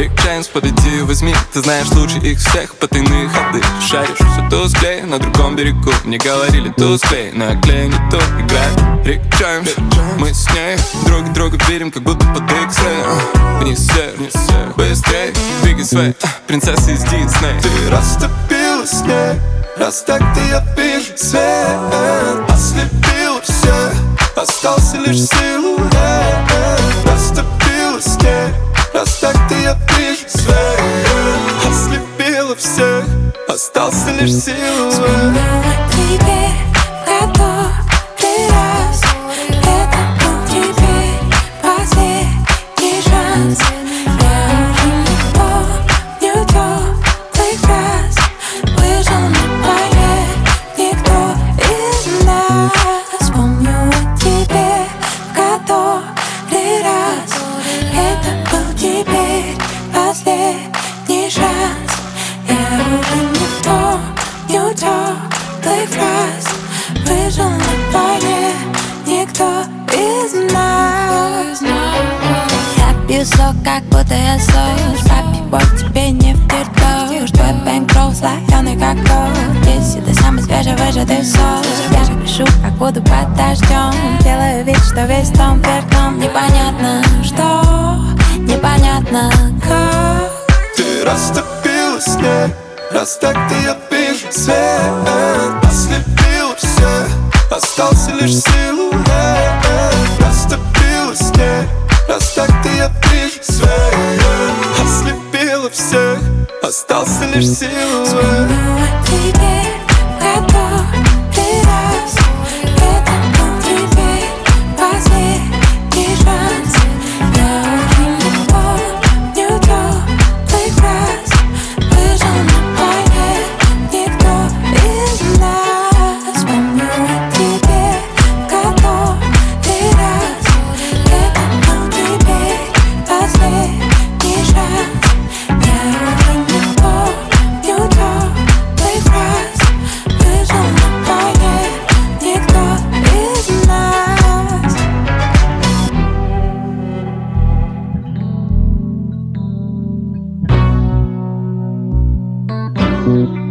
Рик Джеймс, подойди, возьми. Ты знаешь лучше их всех потайные ходы. Шаришь все тусклее на другом берегу. Мне говорили тусклее, но я клею не тут. Играет Рик Джеймс, мы с ней друг друга верим, как будто под Иксой. Вниз вверх, быстрей, двигай своей принцессы из Дисней. Ты растопила снег, раз так ты я вижу свет. Ослепила всех, остался лишь силуэт. Растопила снег, раз так ты я вижу свет. Ослепила всех, остался лишь силуэт. Вспомнила тебе в который раз. Это был теперь последний шанс. Я уже не помню теплых фраз. Вышел на порог никто из нас. Вспомнила тебе в который раз. Это был теперь последний шанс. Я уже не помню теплых фраз. Вышел на поле никто из нас. Я пью сок, как будто я соус. Папе, вот тебе не втерпёшь. Твой бэнкролл слоёный, как торт. Если ты самый свежевыжатый соус. Я же пишу, как буду под дождём. Делаю вид, что весь дом вверх дном. Непонятно что, непонятно как. Ты растопила снег, раз так ты я вижу свет. Ослепила всех, остался лишь силуэт. Растопила снег, раз так ты я вижу свет. Ослепила всех, остался лишь силуэт. Вспомнила тебе в который раз. Это был теперь последний шанс. Я уже не помню теплых фраз. Вышел на поле никто из нас. Вспомнила тебе в который раз. Это был теперь последний шанс. Я уже не помню теплых фраз. Вышел на поле никто из нас. Thank you.